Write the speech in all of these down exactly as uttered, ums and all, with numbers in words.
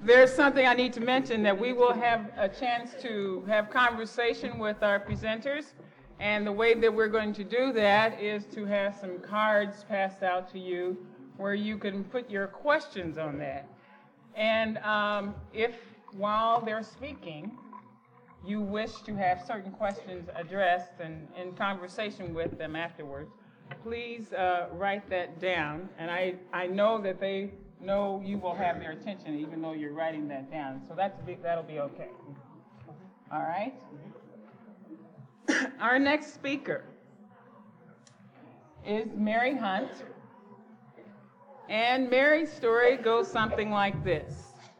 There's something I need to mention, that we will have a chance to have conversation with our presenters, and the way that we're going to do that is to have some cards passed out to you where you can put your questions on that. And um, if, while they're speaking, you wish to have certain questions addressed and in conversation with them afterwards, please uh, write that down. And I, I know that they know you will have their attention even though you're writing that down. So that's that'll be okay. All right? Our next speaker is Mary Hunt. And Mary's story goes something like this.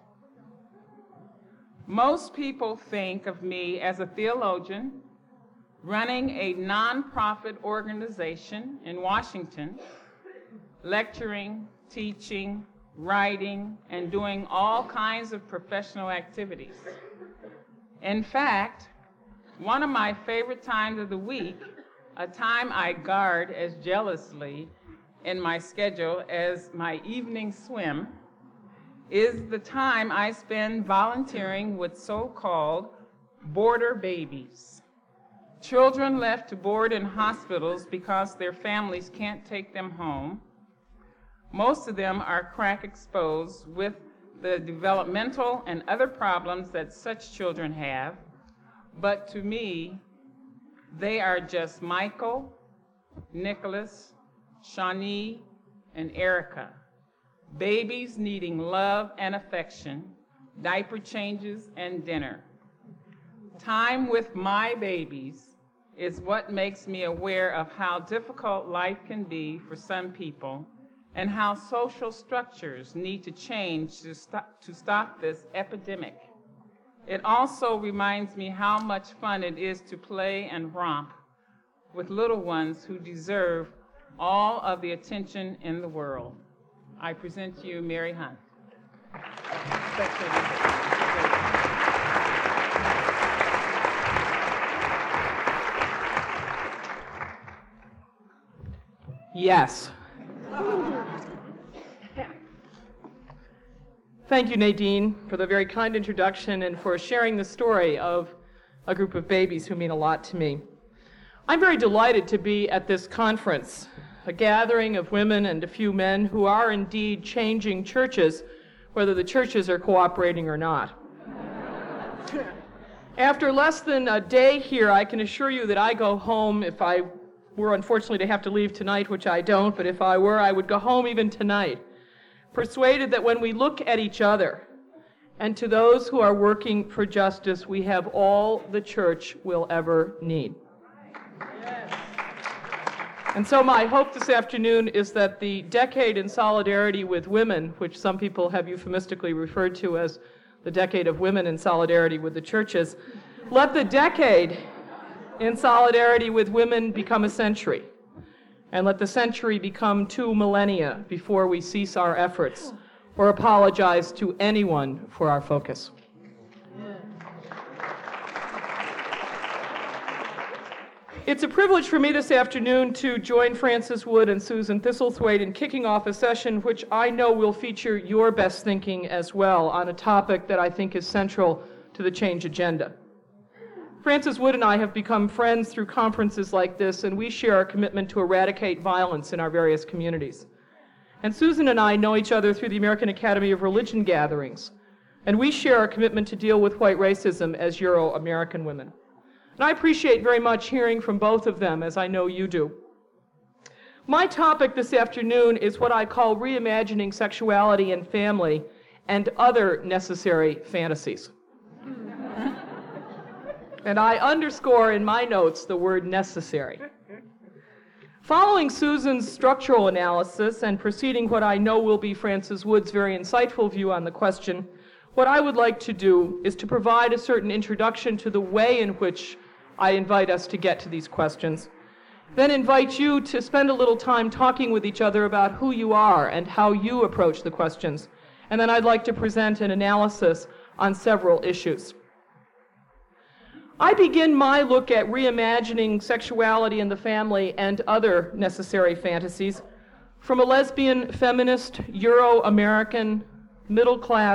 Most people think of me as a theologian running a nonprofit organization in Washington, lecturing, teaching, writing, and doing all kinds of professional activities. In fact, one of my favorite times of the week, a time I guard as jealously in my schedule as my evening swim, is the time I spend volunteering with so-called border babies. Children left to board in hospitals because their families can't take them home. Most of them are crack exposed with the developmental and other problems that such children have. But to me, they are just Michael, Nicholas, Shawnee, and Erica. Babies needing love and affection, diaper changes, and dinner. Time with my babies is what makes me aware of how difficult life can be for some people and how social structures need to change to stop, to stop this epidemic. It also reminds me how much fun it is to play and romp with little ones who deserve all of the attention in the world. I present to you Mary Hunt. Yes. Thank you, Nadine, for the very kind introduction and for sharing the story of a group of babies who mean a lot to me. I'm very delighted to be at this conference, a gathering of women and a few men who are indeed changing churches, whether the churches are cooperating or not. After less than a day here, I can assure you that I go home, if I were unfortunately to have to leave tonight, which I don't, but if I were, I would go home even tonight, persuaded that when we look at each other and to those who are working for justice, we have all the church will ever need. And so my hope this afternoon is that the decade in solidarity with women, which some people have euphemistically referred to as the decade of women in solidarity with the churches, let the decade in solidarity with women become a century, and let the century become two millennia before we cease our efforts or apologize to anyone for our focus. It's a privilege for me this afternoon to join Frances Wood and Susan Thistlethwaite in kicking off a session which I know will feature your best thinking as well on a topic that I think is central to the change agenda. Frances Wood and I have become friends through conferences like this, and we share our commitment to eradicate violence in our various communities. And Susan and I know each other through the American Academy of Religion gatherings, and we share our commitment to deal with white racism as Euro-American women. And I appreciate very much hearing from both of them, as I know you do. My topic this afternoon is what I call reimagining sexuality and family and other necessary fantasies. And I underscore in my notes the word necessary. Following Susan's structural analysis and preceding what I know will be Frances Wood's very insightful view on the question, what I would like to do is to provide a certain introduction to the way in which I invite us to get to these questions, then invite you to spend a little time talking with each other about who you are and how you approach the questions, and then I'd like to present an analysis on several issues. I begin my look at reimagining sexuality in the family and other necessary fantasies from a lesbian, feminist, Euro-American, middle-class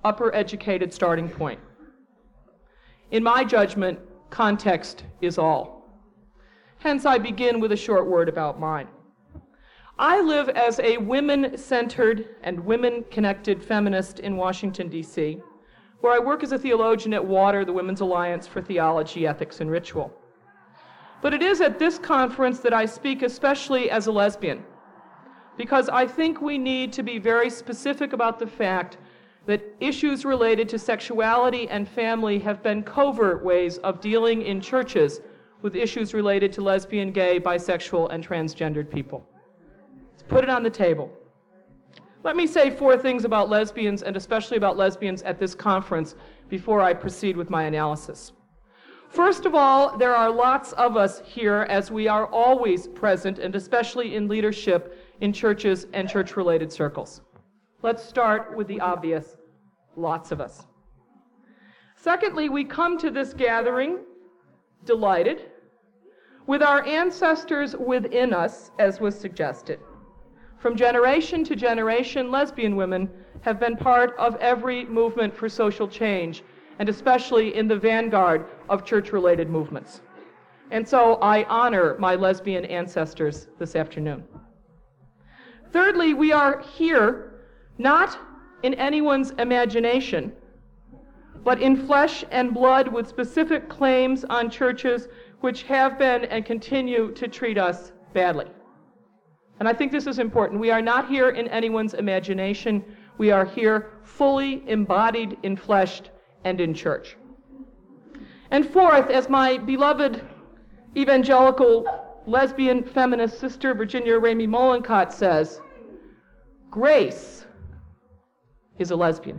upper educated starting point. In my judgment, context is all. Hence, I begin with a short word about mine. I live as a women-centered and women-connected feminist in Washington, D C, where I work as a theologian at WATER, the Women's Alliance for Theology, Ethics, and Ritual. But it is at this conference that I speak especially as a lesbian, because I think we need to be very specific about the fact that issues related to sexuality and family have been covert ways of dealing in churches with issues related to lesbian, gay, bisexual, and transgendered people. Let's put it on the table. Let me say four things about lesbians, and especially about lesbians at this conference, before I proceed with my analysis. First of all, there are lots of us here, as we are always present, and especially in leadership in churches and church-related circles. Let's start with the obvious, lots of us. Secondly, we come to this gathering delighted with our ancestors within us, as was suggested. From generation to generation, lesbian women have been part of every movement for social change, and especially in the vanguard of church-related movements. And so I honor my lesbian ancestors this afternoon. Thirdly, we are here not in anyone's imagination, but in flesh and blood with specific claims on churches which have been and continue to treat us badly. And I think this is important. We are not here in anyone's imagination. We are here fully embodied in flesh and in church. And fourth, as my beloved evangelical lesbian feminist sister Virginia Ramey Mollenkott says, Grace is a lesbian.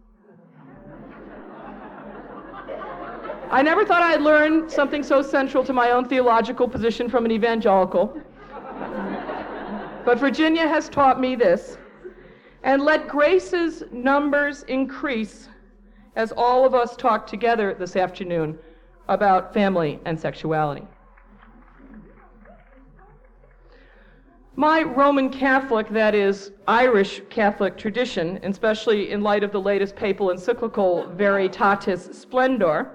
I never thought I'd learn something so central to my own theological position from an evangelical. But Virginia has taught me this. And let Grace's numbers increase as all of us talk together this afternoon about family and sexuality. My Roman Catholic, that is, Irish Catholic tradition, especially in light of the latest papal encyclical Veritatis Splendor,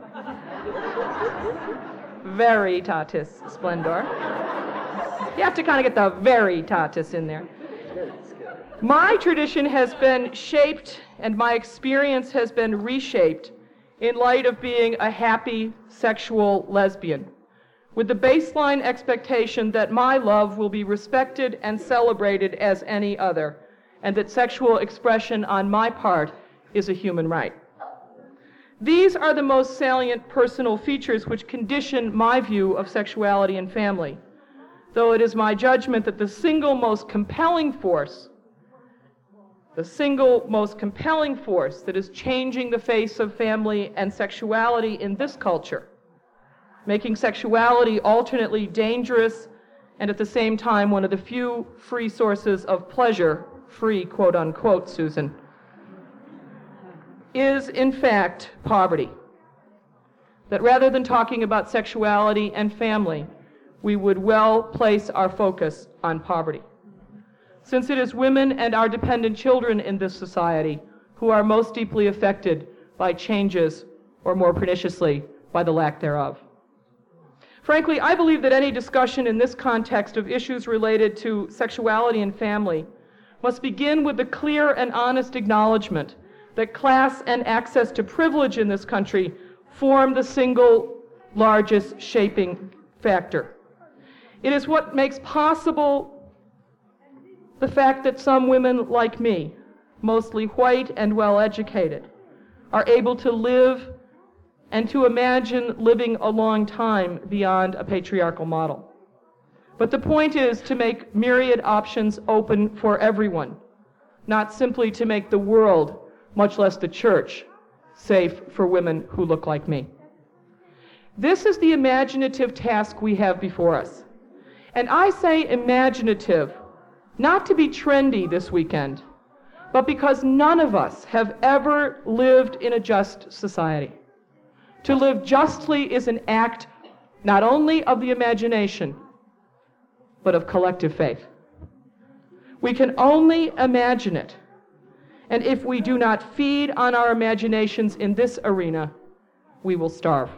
Veritatis Splendor, you have to kind of get the Veritatis in there. My tradition has been shaped, and my experience has been reshaped in light of being a happy sexual lesbian, with the baseline expectation that my love will be respected and celebrated as any other, and that sexual expression on my part is a human right. These are the most salient personal features which condition my view of sexuality and family, though it is my judgment that the single most compelling force The single most compelling force that is changing the face of family and sexuality in this culture, making sexuality alternately dangerous and at the same time one of the few free sources of pleasure, free quote unquote, Susan, is in fact poverty. That rather than talking about sexuality and family, we would well place our focus on poverty, since it is women and our dependent children in this society who are most deeply affected by changes, or more perniciously, by the lack thereof. Frankly, I believe that any discussion in this context of issues related to sexuality and family must begin with the clear and honest acknowledgement that class and access to privilege in this country form the single largest shaping factor. It is what makes possible the fact that some women like me, mostly white and well-educated, are able to live and to imagine living a long time beyond a patriarchal model. But the point is to make myriad options open for everyone, not simply to make the world, much less the church, safe for women who look like me. This is the imaginative task we have before us. And I say imaginative, not to be trendy this weekend, but because none of us have ever lived in a just society. To live justly is an act not only of the imagination, but of collective faith. We can only imagine it. And if we do not feed on our imaginations in this arena, we will starve.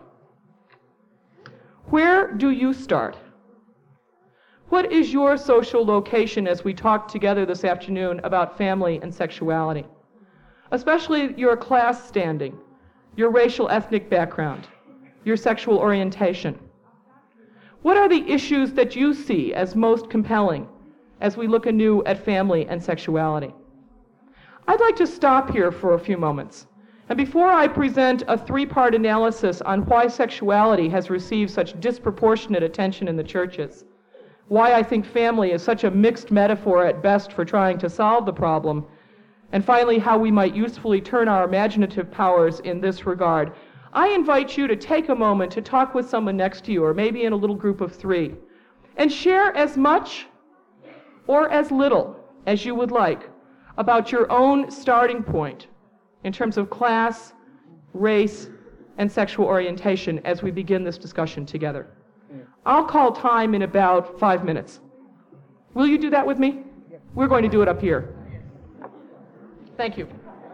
Where do you start? What is your social location as we talk together this afternoon about family and sexuality? Especially your class standing, your racial ethnic background, your sexual orientation. What are the issues that you see as most compelling as we look anew at family and sexuality? I'd like to stop here for a few moments. And before I present a three-part analysis on why sexuality has received such disproportionate attention in the churches, why I think family is such a mixed metaphor at best for trying to solve the problem, and finally how we might usefully turn our imaginative powers in this regard, I invite you to take a moment to talk with someone next to you, or maybe in a little group of three, and share as much or as little as you would like about your own starting point in terms of class, race, and sexual orientation as we begin this discussion together. I'll call time in about five minutes. Will you do that with me? We're going to do it up here. Thank you.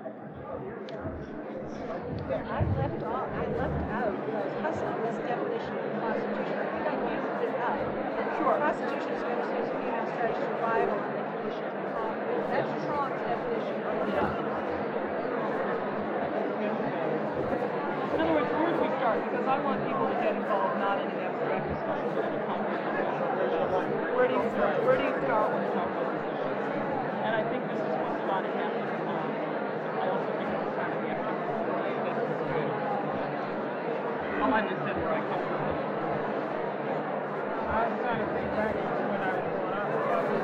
I left off, I left out Huxley's definition of prostitution. I think I used it up. Sure. Prostitution is going to say female starts survival and the conditions of poverty. That's Trump's definition of it. In other words, where do we start? Because I want people to get involved not in an abstract discussion, but in a conversation. Where do you start? Where do you start when you talk about these issues? And I think this is what's going to happen. Um, I also think it's going to happen. I'll understand where I come from. I was trying to think back to when I was growing up, back in the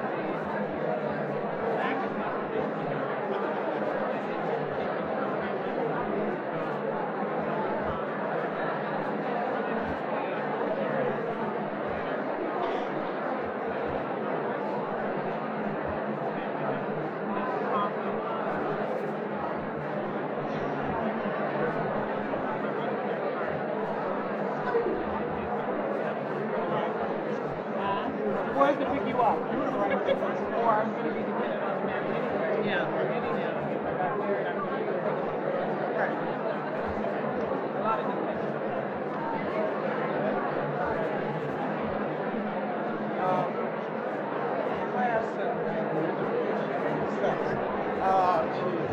Boys to pick you up. or I'm going to be dependent on the man anyway. Yeah. Or anyhow, if I got married, I'm going to be right. A lot of dependence. Um, class and sex. Oh, jeez.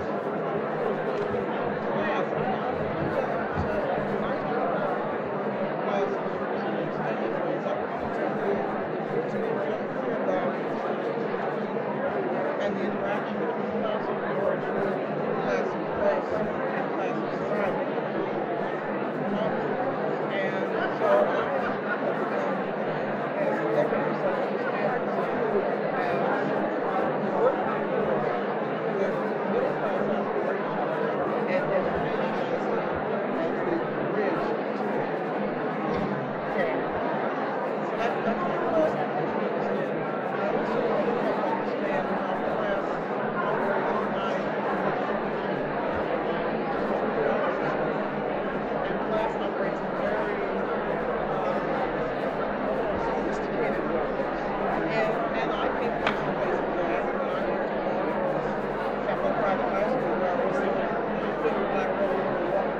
And the interaction between class and origin, class and place, and class and society. And so I as executives of understand as working with middle class aspirations and education as the, as the bridge to it. Okay. So that, that's what class and understand. I also want to help understand how class operates nine and class operates in very um, sophisticated ways. And, and I think there's a place for that. When I went to Capital Private High School, where I was the only little black girl in the world.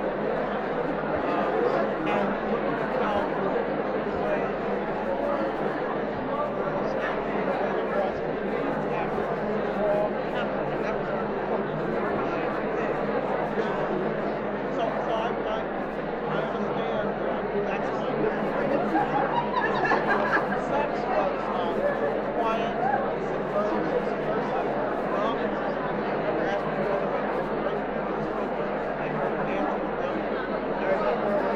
Um, and looking at how the way girls acted, the way the girls communities acted, were all happening. And that was our focus. So, so I, I, I understand that that's my sex was um, quiet, subversive, subversive. Well, I never asked my brother whether it was great because I heard dancing with them. I remember uh,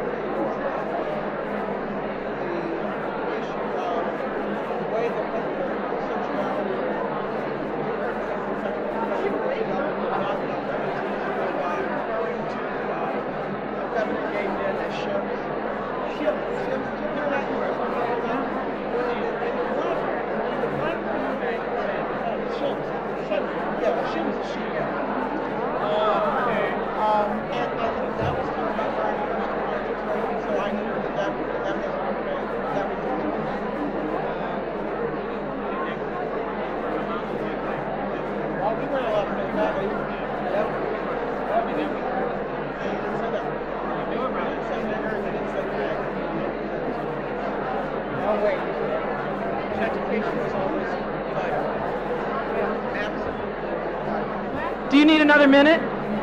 the issue of the way that sexuality referring to uh, feminine gay men as ships. Ships. Ships. Do you hear that word? Well, in the black, in the black community, ships. Ships. Yeah, ships is she. Okay. Um, and, and that was kind of my very first articulation, so I knew that that, that was okay. That was uh, well, we weren't allowed to make that Do you need another minute?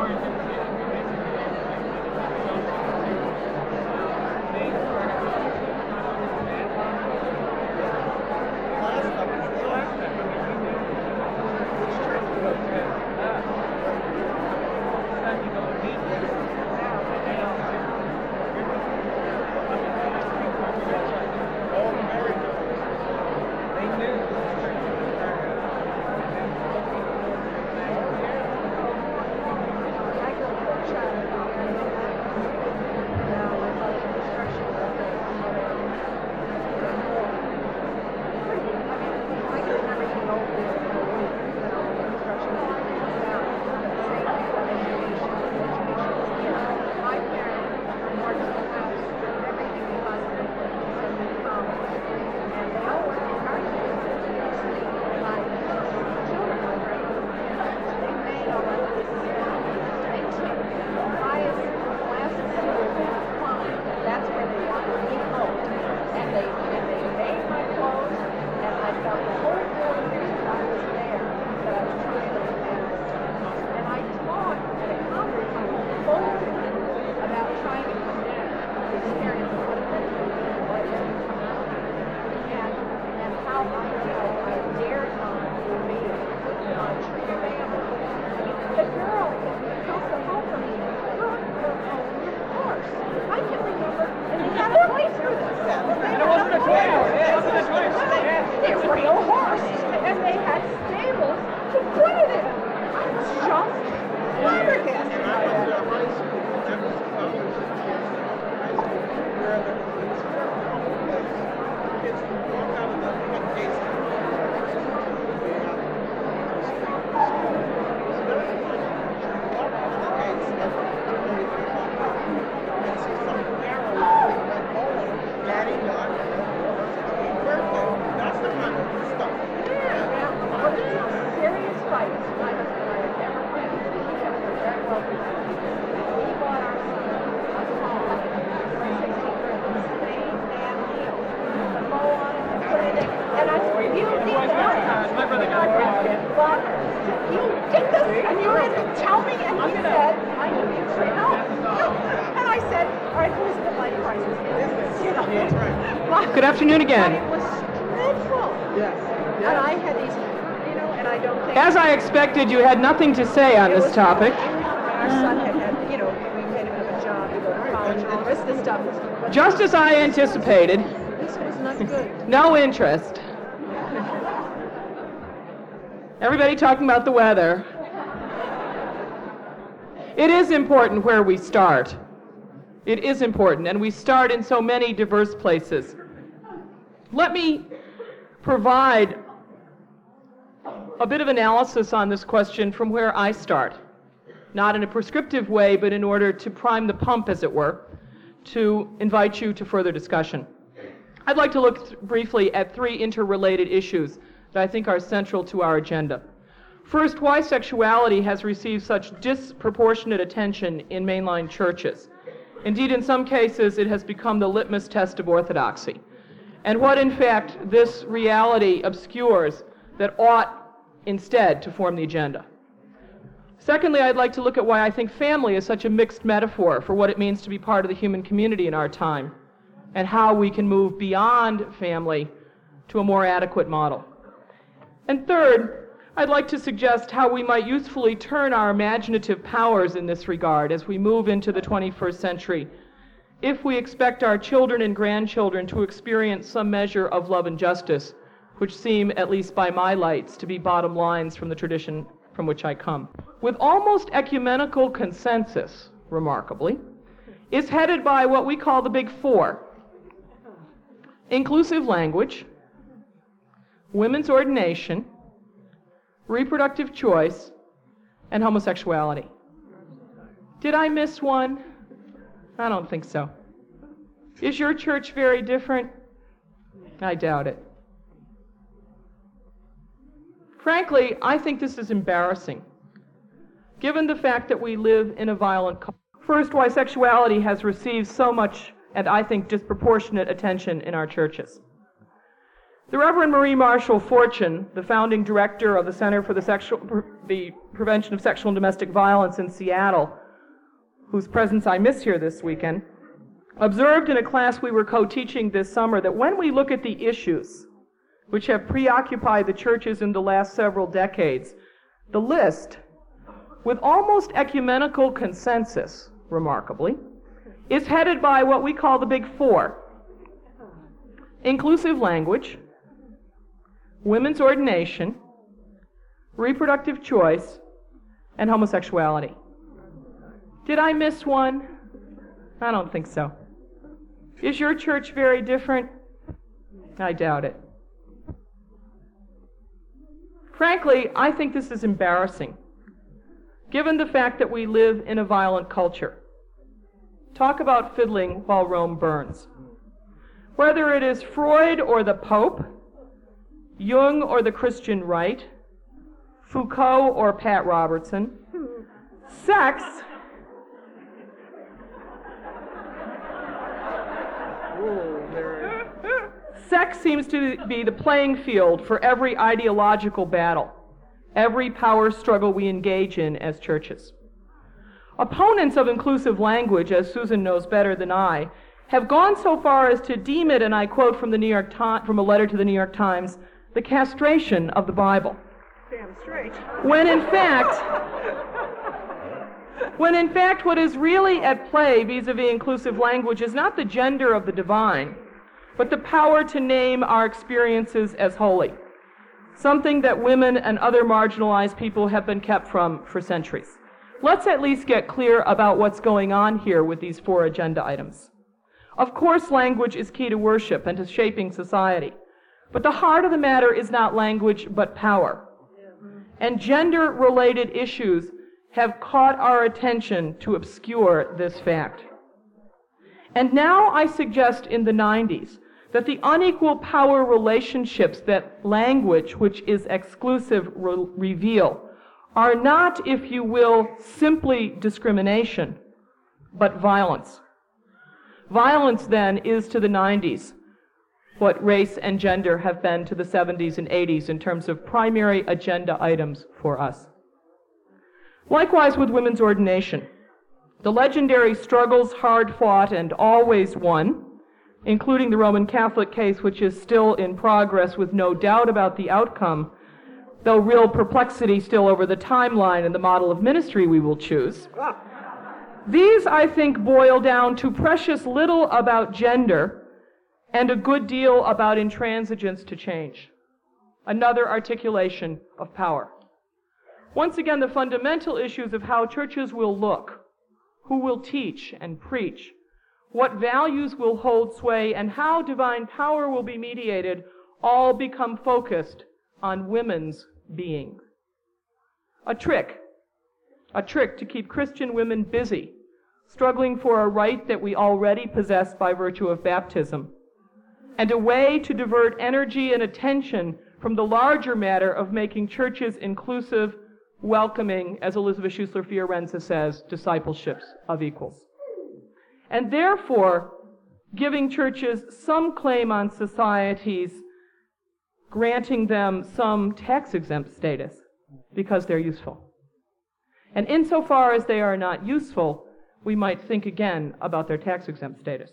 Good afternoon again. It was dreadful. Yes. And I had these, you know, and I don't think... As I expected, you had nothing to say on this topic. Our son had, had, you know, we made him a job to go to college and all the rest of the stuff. But Just as I anticipated. This was not good. No interest. Everybody talking about the weather. It is important where we start. It is important, and we start in so many diverse places. Let me provide a bit of analysis on this question from where I start. Not in a prescriptive way, but in order to prime the pump, as it were, to invite you to further discussion. I'd like to look th- briefly at three interrelated issues that I think are central to our agenda. First, why sexuality has received such disproportionate attention in mainline churches. Indeed, in some cases, it has become the litmus test of orthodoxy. And what, in fact, this reality obscures that ought instead to form the agenda. Secondly, I'd like to look at why I think family is such a mixed metaphor for what it means to be part of the human community in our time, and how we can move beyond family to a more adequate model. And third, I'd like to suggest how we might usefully turn our imaginative powers in this regard as we move into the twenty-first century, if we expect our children and grandchildren to experience some measure of love and justice, which seem, at least by my lights, to be bottom lines from the tradition from which I come. With almost ecumenical consensus, remarkably, is headed by what we call the Big Four: inclusive language, women's ordination, reproductive choice, and homosexuality. Did I miss one? I don't think so. Is your church very different? I doubt it. Frankly, I think this is embarrassing, given the fact that we live in a violent culture. First, why sexuality has received so much, and I think disproportionate attention in our churches. The Reverend Marie Marshall Fortune, the founding director of the Center for the, Sexual, the Prevention of Sexual and Domestic Violence in Seattle, whose presence I miss here this weekend, observed in a class we were co-teaching this summer that when we look at the issues which have preoccupied the churches in the last several decades, the list, with almost ecumenical consensus, remarkably, is headed by what we call the Big Four: inclusive language, women's ordination, reproductive choice, and homosexuality. Did I miss one? I don't think so. Is your church very different? I doubt it. Frankly, I think this is embarrassing, given the fact that we live in a violent culture. Talk about fiddling while Rome burns. Whether it is Freud or the Pope, Jung or the Christian right, Foucault or Pat Robertson, sex sex seems to be the playing field for every ideological battle, every power struggle we engage in as churches. Opponents of inclusive language, as Susan knows better than I, have gone so far as to deem it, and I quote from the New York Times, from a letter to the New York Times, the castration of the Bible. Damn straight. When in fact, when in fact what is really at play vis-a-vis inclusive language is not the gender of the divine, but the power to name our experiences as holy, something that women and other marginalized people have been kept from for centuries. Let's at least get clear about what's going on here with these four agenda items. Of course, language is key to worship and to shaping society. But the heart of the matter is not language, but power. And gender-related issues have caught our attention to obscure this fact. And now I suggest in the nineties that the unequal power relationships that language, which is exclusive, re- reveal, are not, if you will, simply discrimination, but violence. Violence, then, is to the nineties what race and gender have been to the seventies and eighties in terms of primary agenda items for us. Likewise with women's ordination. The legendary struggles hard fought and always won, including the Roman Catholic case, which is still in progress with no doubt about the outcome, though real perplexity still over the timeline and the model of ministry we will choose. These, I think, boil down to precious little about gender and a good deal about intransigence to change. Another articulation of power. Once again, the fundamental issues of how churches will look, who will teach and preach, what values will hold sway, and how divine power will be mediated all become focused on women's being. A trick, a trick to keep Christian women busy, struggling for a right that we already possess by virtue of baptism, and a way to divert energy and attention from the larger matter of making churches inclusive, welcoming, as Elizabeth Schussler-Fiorenza says, discipleships of equals. And therefore, giving churches some claim on society's granting them some tax-exempt status because they're useful. And insofar as they are not useful, we might think again about their tax-exempt status.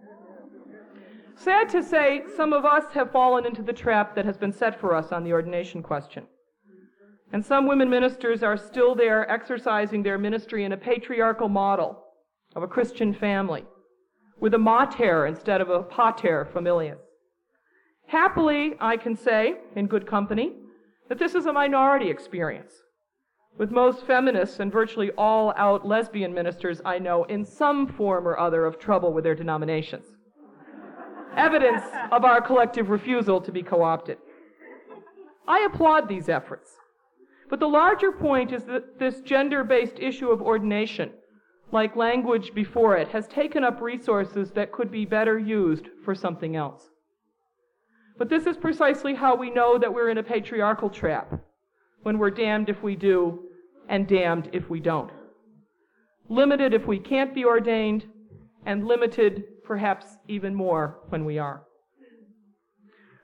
Sad to say, some of us have fallen into the trap that has been set for us on the ordination question. And some women ministers are still there exercising their ministry in a patriarchal model of a Christian family, with a mater instead of a pater familias. Happily, I can say, in good company, that this is a minority experience, with most feminists and virtually all out lesbian ministers I know in some form or other of trouble with their denominations. Evidence of our collective refusal to be co-opted. I applaud these efforts. But the larger point is that this gender-based issue of ordination, like language before it, has taken up resources that could be better used for something else. But this is precisely how we know that we're in a patriarchal trap, when we're damned if we do and damned if we don't. Limited if we can't be ordained, and limited perhaps even more when we are.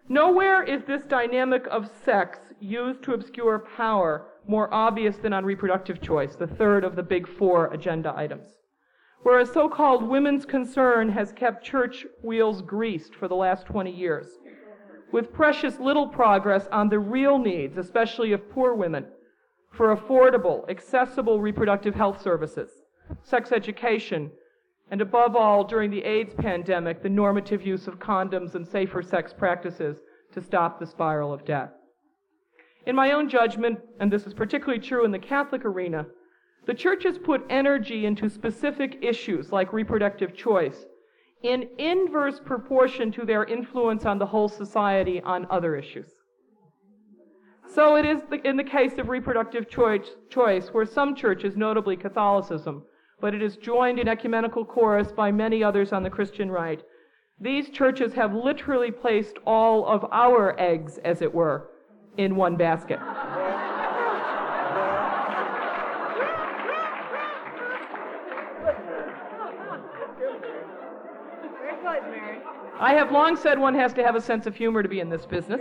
Nowhere is this dynamic of sex used to obscure power more obvious than on reproductive choice, the third of the big four agenda items. Whereas so-called women's concern has kept church wheels greased for the last twenty years, with precious little progress on the real needs, especially of poor women, for affordable, accessible reproductive health services, sex education, and above all, during the AIDS pandemic, the normative use of condoms and safer sex practices to stop the spiral of death. In my own judgment, and this is particularly true in the Catholic arena, the Church has put energy into specific issues like reproductive choice in inverse proportion to their influence on the whole society on other issues. So it is the, in the case of reproductive choice, choice, where some churches, notably Catholicism, but it is joined in ecumenical chorus by many others on the Christian right, these churches have literally placed all of our eggs, as it were, in one basket. I have long said one has to have a sense of humor to be in this business.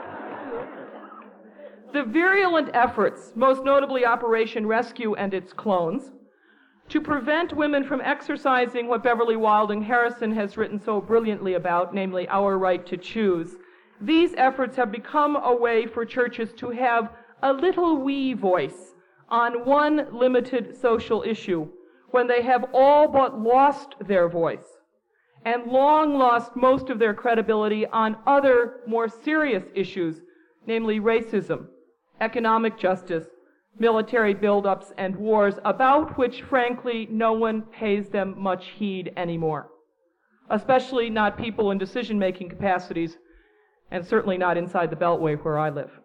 The virulent efforts, most notably Operation Rescue and its clones, to prevent women from exercising what Beverly Wilding Harrison has written so brilliantly about, namely our right to choose, these efforts have become a way for churches to have a little wee voice on one limited social issue when they have all but lost their voice and long lost most of their credibility on other, more serious issues, namely racism, economic justice, military buildups, and wars, about which, frankly, no one pays them much heed anymore, especially not people in decision-making capacities, and certainly not inside the Beltway where I live.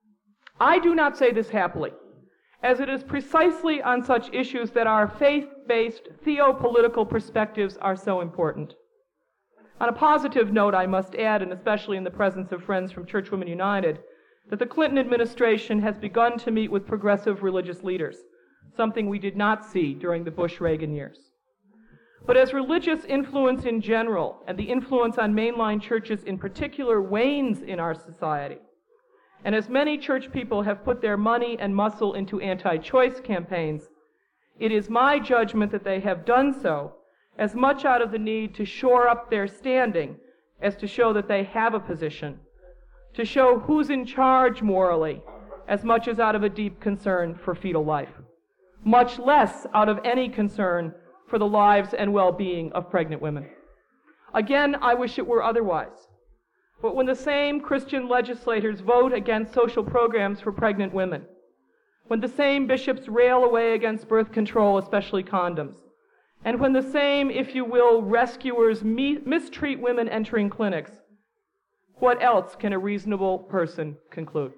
I do not say this happily, as it is precisely on such issues that our faith-based theopolitical perspectives are so important. On a positive note, I must add, and especially in the presence of friends from Churchwomen United, that the Clinton administration has begun to meet with progressive religious leaders, something we did not see during the Bush-Reagan years. But as religious influence in general, and the influence on mainline churches in particular, wanes in our society, and as many church people have put their money and muscle into anti-choice campaigns, it is my judgment that they have done so as much out of the need to shore up their standing as to show that they have a position, to show who's in charge morally, as much as out of a deep concern for fetal life, much less out of any concern for the lives and well-being of pregnant women. Again, I wish it were otherwise. But when the same Christian legislators vote against social programs for pregnant women, when the same bishops rail away against birth control, especially condoms, and when the same, if you will, rescuers me- mistreat women entering clinics, what else can a reasonable person conclude?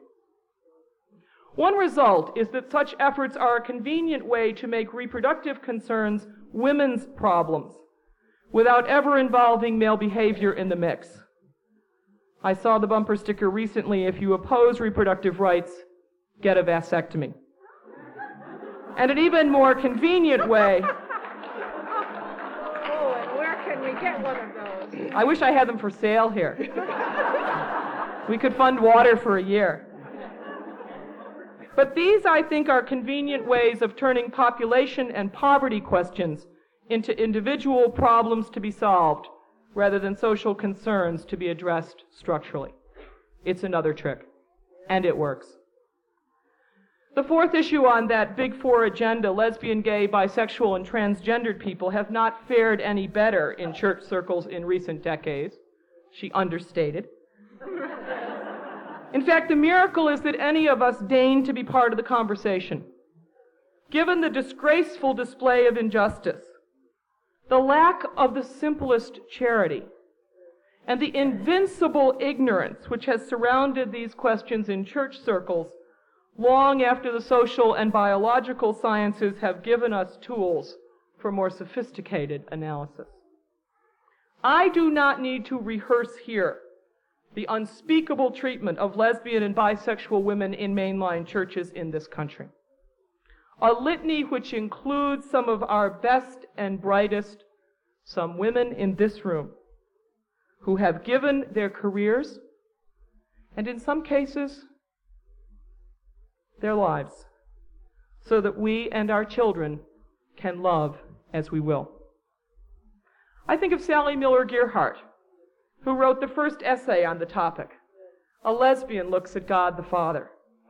One result is that such efforts are a convenient way to make reproductive concerns women's problems without ever involving male behavior in the mix. I saw the bumper sticker recently, if you oppose reproductive rights, get a vasectomy. And an even more convenient way... Oh, and where can we get one of those? I wish I had them for sale here. We could fund water for a year. But these, I think, are convenient ways of turning population and poverty questions into individual problems to be solved, rather than social concerns to be addressed structurally. It's another trick, and it works. The fourth issue on that Big Four agenda, lesbian, gay, bisexual, and transgendered people, have not fared any better in church circles in recent decades. She understated. In fact, the miracle is that any of us deign to be part of the conversation. Given the disgraceful display of injustice, the lack of the simplest charity, and the invincible ignorance which has surrounded these questions in church circles long after the social and biological sciences have given us tools for more sophisticated analysis. I do not need to rehearse here the unspeakable treatment of lesbian and bisexual women in mainline churches in this country. A litany which includes some of our best and brightest, some women in this room, who have given their careers, and in some cases, their lives, so that we and our children can love as we will. I think of Sally Miller Gearhart, who wrote the first essay on the topic, A Lesbian Looks at God the Father.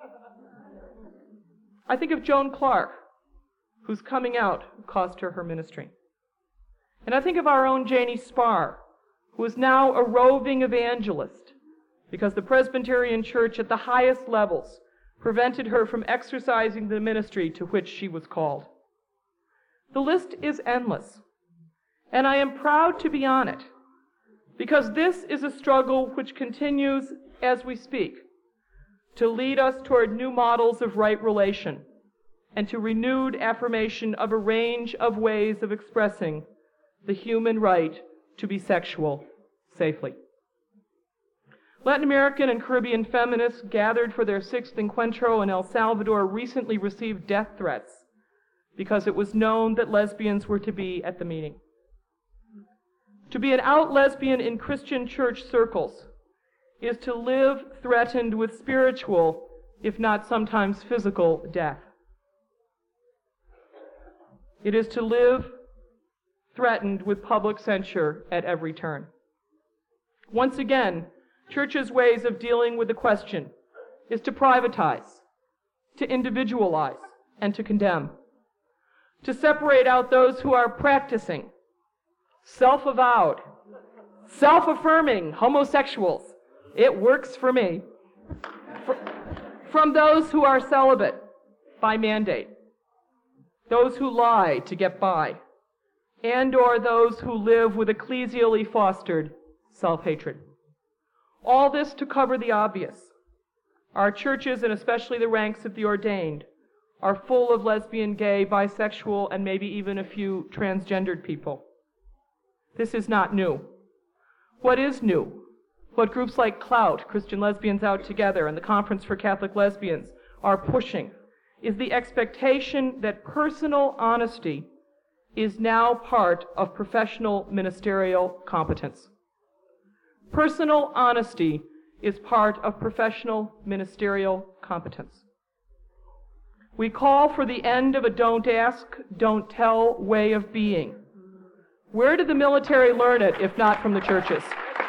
I think of Joan Clark, whose coming out cost her her ministry. And I think of our own Janie Sparr, who is now a roving evangelist because the Presbyterian Church at the highest levels prevented her from exercising the ministry to which she was called. The list is endless, and I am proud to be on it, because this is a struggle which continues as we speak to lead us toward new models of right relation and to renewed affirmation of a range of ways of expressing the human right to be sexual safely. Latin American and Caribbean feminists gathered for their sixth encuentro in El Salvador recently received death threats because it was known that lesbians were to be at the meeting. To be an out lesbian in Christian church circles is to live threatened with spiritual, if not sometimes physical, death. It is to live threatened with public censure at every turn. Once again, churches' ways of dealing with the question is to privatize, to individualize, and to condemn. To separate out those who are practicing, self-avowed, self-affirming homosexuals. It works for me. From those who are celibate by mandate, those who lie to get by, and or those who live with ecclesially fostered self-hatred. All this to cover the obvious. Our churches, and especially the ranks of the ordained, are full of lesbian, gay, bisexual, and maybe even a few transgendered people. This is not new. What is new, what groups like Clout, Christian Lesbians Out Together, and the Conference for Catholic Lesbians are pushing, is the expectation that personal honesty is now part of professional ministerial competence. Personal honesty is part of professional ministerial competence. We call for the end of a don't ask, don't tell way of being. Where did the military learn it, if not from the churches?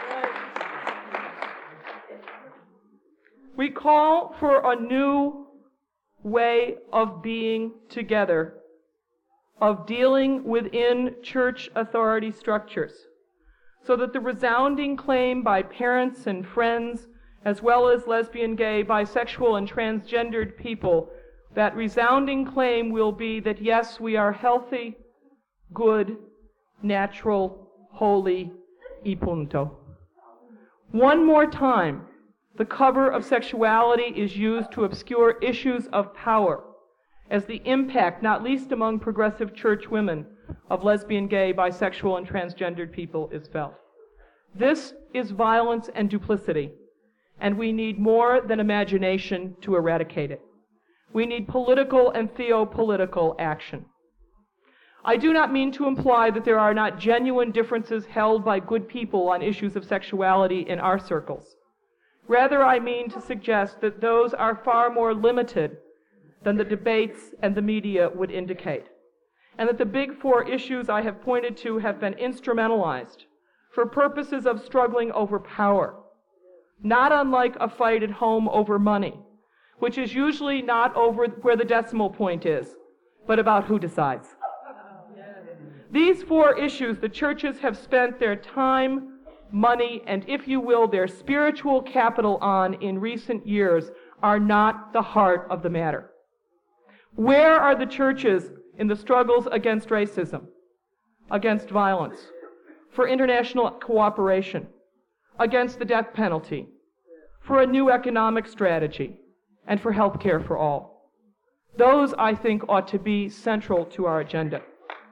We call for a new way of being together, of dealing within church authority structures, so that the resounding claim by parents and friends, as well as lesbian, gay, bisexual, and transgendered people, that resounding claim will be that yes, we are healthy, good, natural, holy, y punto. One more time, the cover of sexuality is used to obscure issues of power, as the impact, not least among progressive church women, of lesbian, gay, bisexual, and transgendered people is felt. This is violence and duplicity, and we need more than imagination to eradicate it. We need political and theopolitical action. I do not mean to imply that there are not genuine differences held by good people on issues of sexuality in our circles. Rather, I mean to suggest that those are far more limited than the debates and the media would indicate, and that the big four issues I have pointed to have been instrumentalized for purposes of struggling over power, not unlike a fight at home over money, which is usually not over where the decimal point is, but about who decides. These four issues the churches have spent their time, money, and if you will, their spiritual capital on in recent years are not the heart of the matter. Where are the churches in the struggles against racism, against violence, for international cooperation, against the death penalty, for a new economic strategy, and for health care for all? Those, I think, ought to be central to our agenda.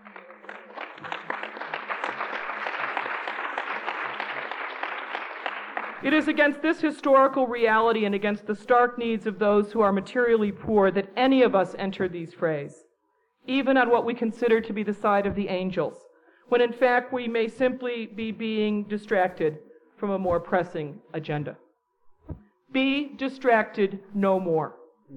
It is against this historical reality and against the stark needs of those who are materially poor that any of us enter these frays, even on what we consider to be the side of the angels, when in fact we may simply be being distracted from a more pressing agenda. Be distracted no more.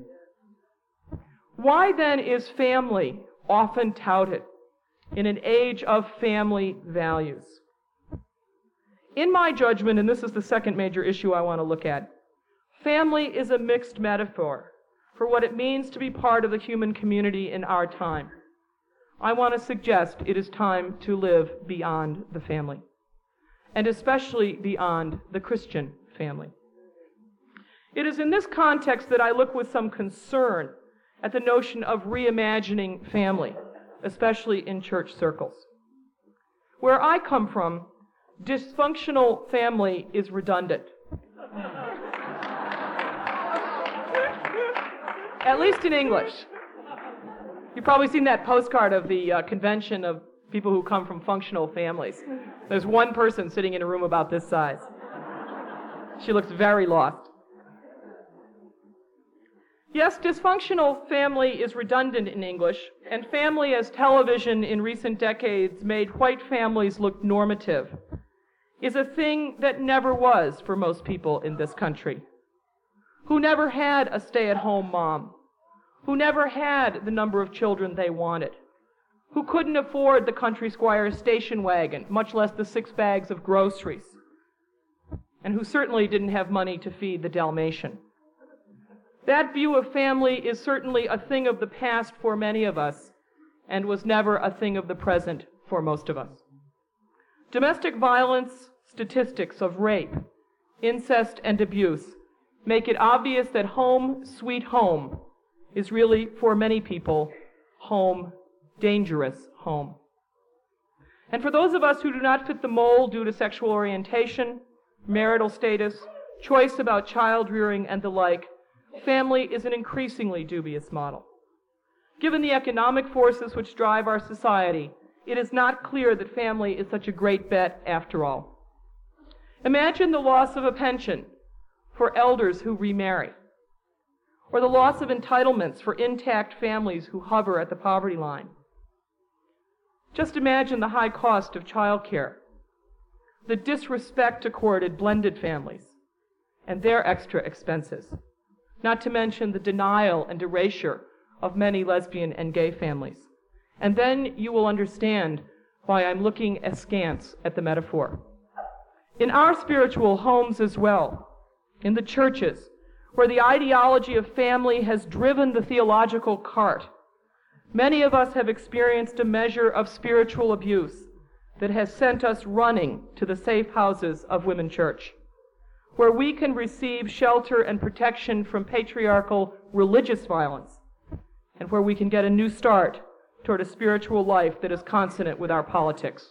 Why then is family often touted in an age of family values? In my judgment, and this is the second major issue I want to look at, family is a mixed metaphor for what it means to be part of the human community in our time. I want to suggest it is time to live beyond the family, and especially beyond the Christian family. It is in this context that I look with some concern at the notion of reimagining family, especially in church circles. Where I come from, dysfunctional family is redundant. At least in English. You've probably seen that postcard of the uh, convention of people who come from functional families. There's one person sitting in a room about this size. She looks very lost. Yes, dysfunctional family is redundant in English, and family as television in recent decades made white families look normative, is a thing that never was for most people in this country, who never had a stay-at-home mom, who never had the number of children they wanted, who couldn't afford the country squire's station wagon, much less the six bags of groceries, and who certainly didn't have money to feed the Dalmatian. That view of family is certainly a thing of the past for many of us, and was never a thing of the present for most of us. Domestic violence statistics of rape, incest, and abuse make it obvious that home, sweet home, is really, for many people, home, dangerous home. And for those of us who do not fit the mold due to sexual orientation, marital status, choice about child rearing, and the like, family is an increasingly dubious model. Given the economic forces which drive our society, it is not clear that family is such a great bet after all. Imagine the loss of a pension for elders who remarry, or the loss of entitlements for intact families who hover at the poverty line. Just imagine the high cost of childcare, the disrespect accorded blended families, and their extra expenses, not to mention the denial and erasure of many lesbian and gay families. And then you will understand why I'm looking askance at the metaphor. In our spiritual homes as well, in the churches, where the ideology of family has driven the theological cart, many of us have experienced a measure of spiritual abuse that has sent us running to the safe houses of Women Church, where we can receive shelter and protection from patriarchal religious violence, and where we can get a new start toward a spiritual life that is consonant with our politics.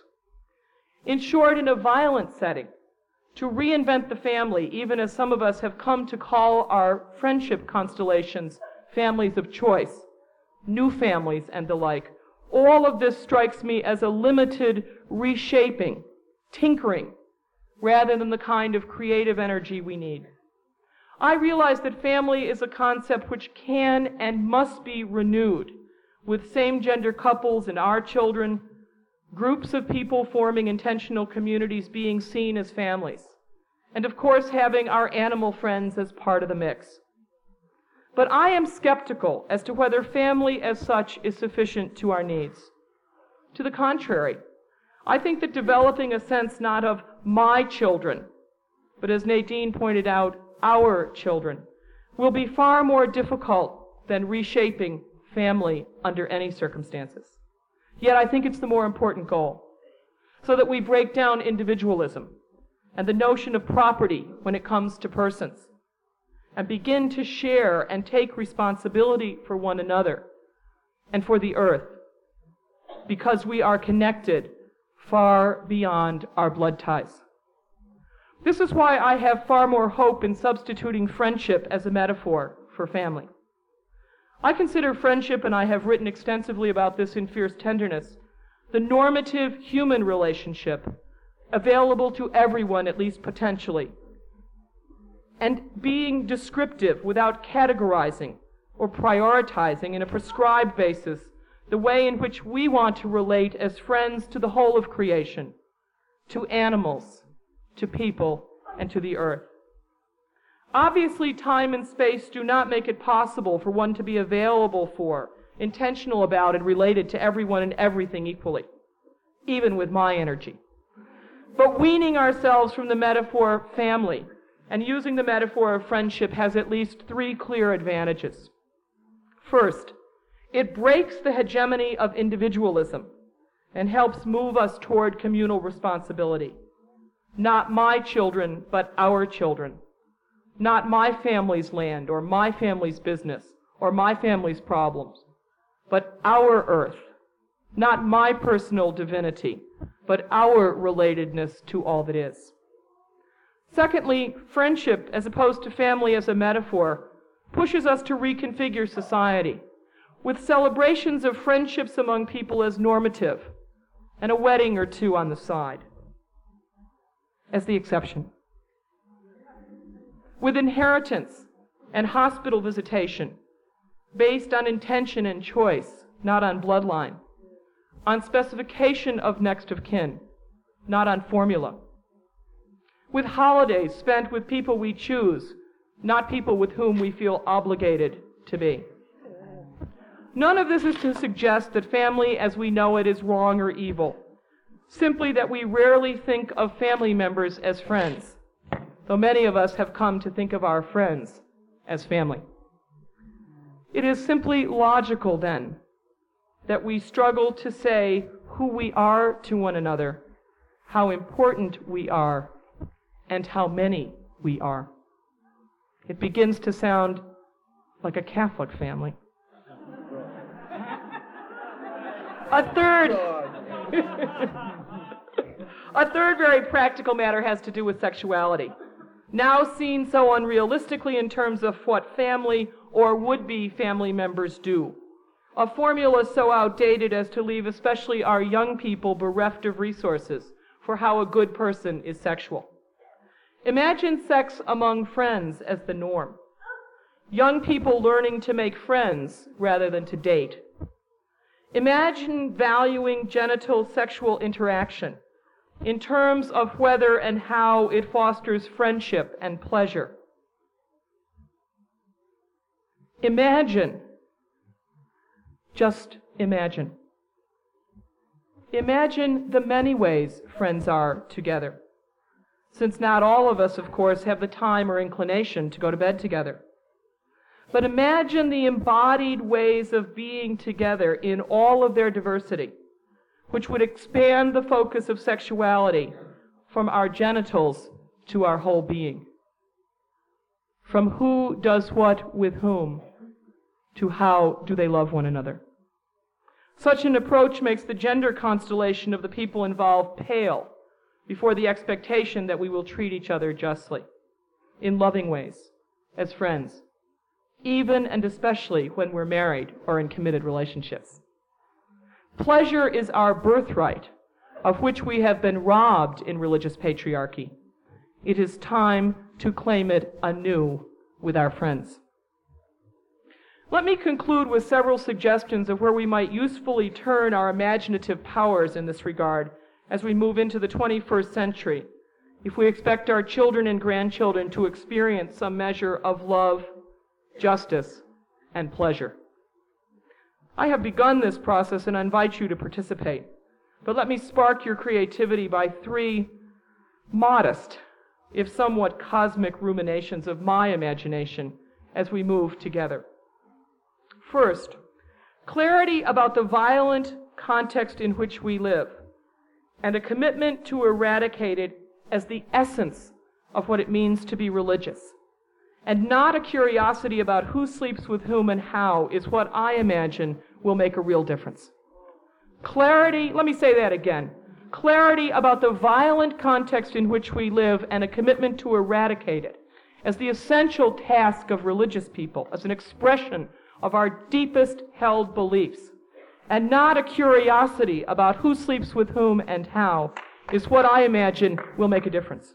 In short, in a violent setting, to reinvent the family, even as some of us have come to call our friendship constellations families of choice, new families, and the like, all of this strikes me as a limited reshaping, tinkering, rather than the kind of creative energy we need. I realize that family is a concept which can and must be renewed with same-gender couples and our children, groups of people forming intentional communities being seen as families, and of course having our animal friends as part of the mix. But I am skeptical as to whether family as such is sufficient to our needs. To the contrary, I think that developing a sense not of my children, but as Nadine pointed out, our children, will be far more difficult than reshaping family under any circumstances. Yet I think it's the more important goal, so that we break down individualism and the notion of property when it comes to persons, and begin to share and take responsibility for one another and for the earth, because we are connected far beyond our blood ties. This is why I have far more hope in substituting friendship as a metaphor for family. I consider friendship, and I have written extensively about this in Fierce Tenderness, the normative human relationship available to everyone, at least potentially, and being descriptive without categorizing or prioritizing in a prescribed basis the way in which we want to relate as friends to the whole of creation, to animals, to people, and to the earth. Obviously, time and space do not make it possible for one to be available for, intentional about, and related to everyone and everything equally, even with my energy. But weaning ourselves from the metaphor family and using the metaphor of friendship has at least three clear advantages. First, it breaks the hegemony of individualism and helps move us toward communal responsibility. Not my children, but our children. Not my family's land or my family's business or my family's problems, but our earth. Not my personal divinity, but our relatedness to all that is. Secondly, friendship, as opposed to family as a metaphor, pushes us to reconfigure society, with celebrations of friendships among people as normative, and a wedding or two on the side as the exception. With inheritance and hospital visitation, based on intention and choice, not on bloodline, on specification of next of kin, not on formula. With holidays spent with people we choose, not people with whom we feel obligated to be. None of this is to suggest that family as we know it is wrong or evil, simply that we rarely think of family members as friends, though many of us have come to think of our friends as family. It is simply logical, then, that we struggle to say who we are to one another, how important we are, and how many we are. It begins to sound like a Catholic family. A third, a third very practical matter has to do with sexuality, now seen so unrealistically in terms of what family or would-be family members do. A formula so outdated as to leave especially our young people bereft of resources for how a good person is sexual. Imagine sex among friends as the norm. Young people learning to make friends rather than to date. Imagine valuing genital sexual interaction in terms of whether and how it fosters friendship and pleasure. Imagine, just imagine. Imagine the many ways friends are together, since not all of us, of course, have the time or inclination to go to bed together. But imagine the embodied ways of being together in all of their diversity, which would expand the focus of sexuality from our genitals to our whole being. From who does what with whom to how do they love one another. Such an approach makes the gender constellation of the people involved pale before the expectation that we will treat each other justly, in loving ways, as friends, even and especially when we're married or in committed relationships. Pleasure is our birthright, of which we have been robbed in religious patriarchy. It is time to claim it anew with our friends. Let me conclude with several suggestions of where we might usefully turn our imaginative powers in this regard as we move into the twenty-first century, if we expect our children and grandchildren to experience some measure of love, justice, and pleasure. I have begun this process and I invite you to participate, but let me spark your creativity by three modest, if somewhat cosmic ruminations of my imagination as we move together. First, clarity about the violent context in which we live, and a commitment to eradicate it as the essence of what it means to be religious, and not a curiosity about who sleeps with whom and how is what I imagine will make a real difference. Clarity, let me say that again, clarity about the violent context in which we live and a commitment to eradicate it as the essential task of religious people, as an expression of our deepest held beliefs, and not a curiosity about who sleeps with whom and how, is what I imagine will make a difference.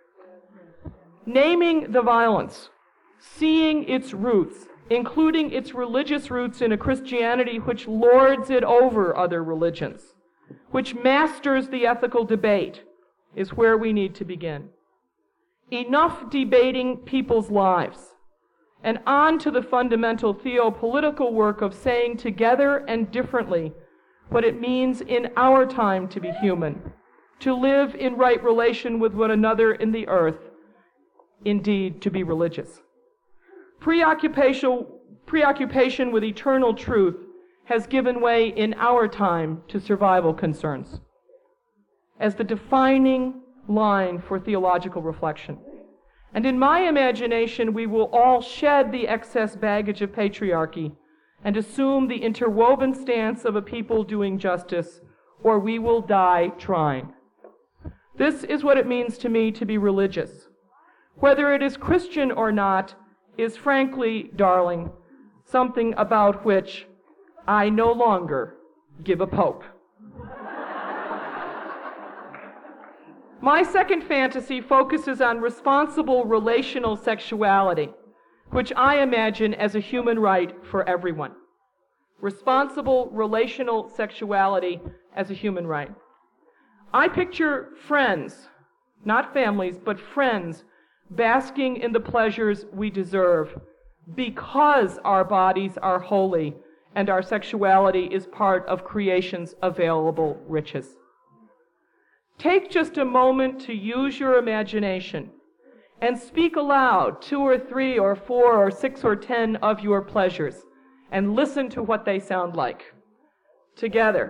Naming the violence, seeing its roots, including its religious roots in a Christianity which lords it over other religions, which masters the ethical debate, is where we need to begin. Enough debating people's lives, and on to the fundamental theopolitical work of saying together and differently what it means in our time to be human, to live in right relation with one another in the earth, indeed to be religious. Preoccupation, preoccupation with eternal truth has given way in our time to survival concerns as the defining line for theological reflection. And in my imagination, we will all shed the excess baggage of patriarchy and assume the interwoven stance of a people doing justice, or we will die trying. This is what it means to me to be religious. Whether it is Christian or not is frankly, darling, something about which I no longer give a pope. My second fantasy focuses on responsible relational sexuality, which I imagine as a human right for everyone. Responsible relational sexuality as a human right. I picture friends, not families, but friends, basking in the pleasures we deserve because our bodies are holy and our sexuality is part of creation's available riches. Take just a moment to use your imagination and speak aloud two or three or four or six or ten of your pleasures and listen to what they sound like. Together.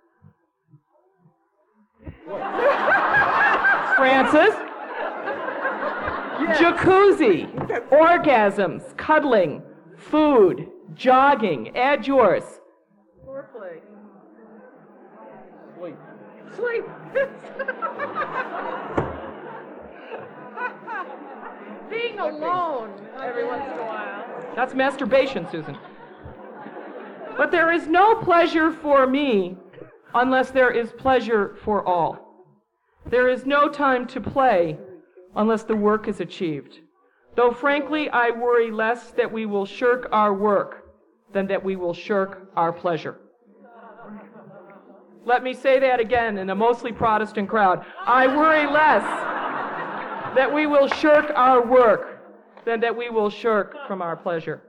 Francis? Yes. Jacuzzi, orgasms, cuddling, food, jogging. Add yours. Foreplay. Sleep. Sleep. Being alone every once in a while. That's masturbation, Susan. But there is no pleasure for me unless there is pleasure for all. There is no time to play unless the work is achieved. Though frankly, I worry less that we will shirk our work than that we will shirk our pleasure. Let me say that again in a mostly Protestant crowd. I worry less that we will shirk our work than that we will shirk from our pleasure.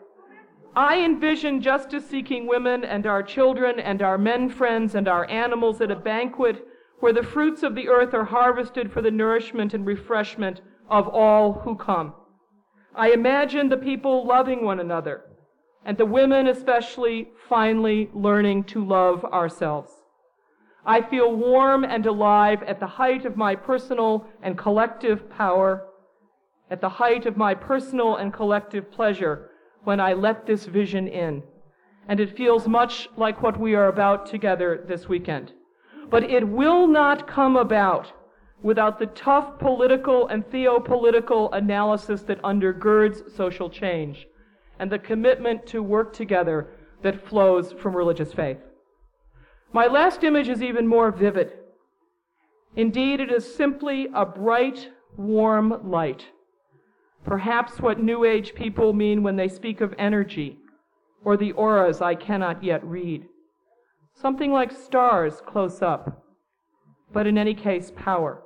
I envision justice-seeking women and our children and our men friends and our animals at a banquet where the fruits of the earth are harvested for the nourishment and refreshment of all who come. I imagine the people loving one another, and the women especially finally learning to love ourselves. I feel warm and alive at the height of my personal and collective power, at the height of my personal and collective pleasure when I let this vision in. And it feels much like what we are about together this weekend. But it will not come about without the tough political and theopolitical analysis that undergirds social change and the commitment to work together that flows from religious faith. My last image is even more vivid. Indeed, it is simply a bright, warm light. Perhaps what New Age people mean when they speak of energy, or the auras I cannot yet read. Something like stars close up, but in any case, power.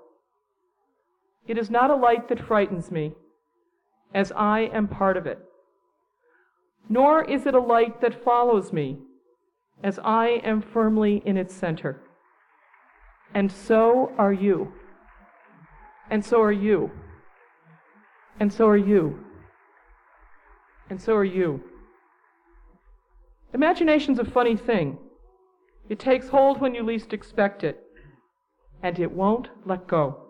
It is not a light that frightens me, as I am part of it. Nor is it a light that follows me, as I am firmly in its center. And so are you. And so are you. And so are you. And so are you. Imagination's a funny thing. It takes hold when you least expect it, and it won't let go.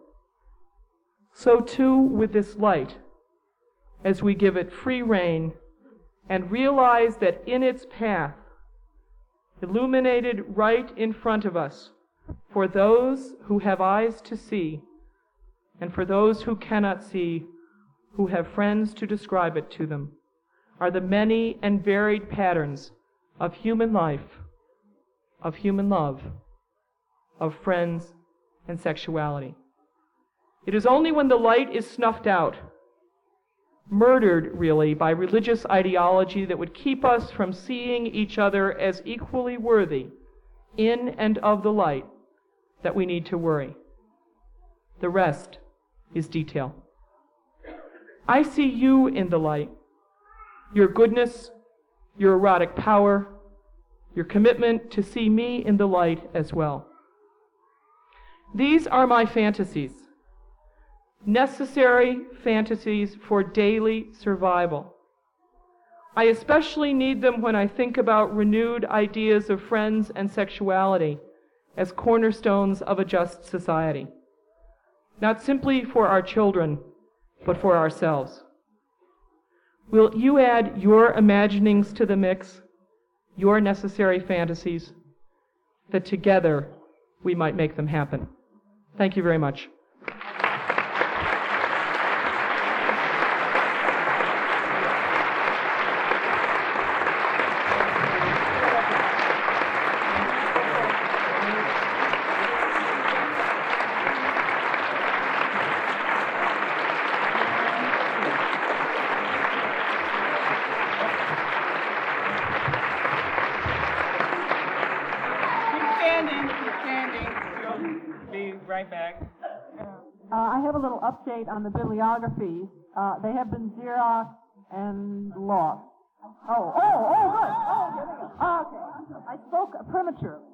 So too with this light, as we give it free rein and realize that in its path, illuminated right in front of us, for those who have eyes to see, and for those who cannot see, who have friends to describe it to them, are the many and varied patterns of human life, of human love, of friends and sexuality. It is only when the light is snuffed out, murdered really by religious ideology that would keep us from seeing each other as equally worthy in and of the light, that we need to worry. The rest is detail. I see you in the light. Your goodness, your erotic power, your commitment to see me in the light as well. These are my fantasies, necessary fantasies for daily survival. I especially need them when I think about renewed ideas of friends and sexuality as cornerstones of a just society, not simply for our children, but for ourselves. Will you add your imaginings to the mix, your necessary fantasies, that together we might make them happen? Thank you very much. Right back. Uh, I have a little update on the bibliographies. Uh, they have been Xeroxed and lost. Oh, oh, oh, good. Oh, there they go. Oh, okay. I spoke prematurely.